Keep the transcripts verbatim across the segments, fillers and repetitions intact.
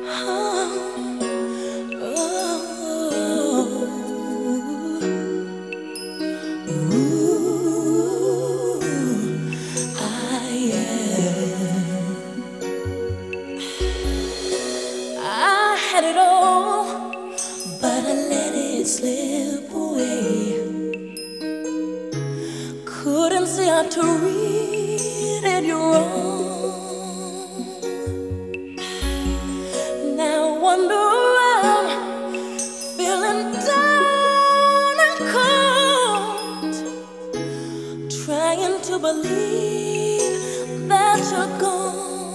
Had it all, but I let it slip away. Couldn't see how to read it wrong. Now I wonder I'm feeling down and cold, trying to believe that you're gone.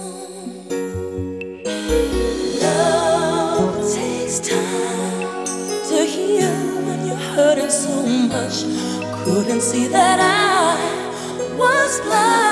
Love takes time to heal when you're hurting so much. Couldn't see that I was blind.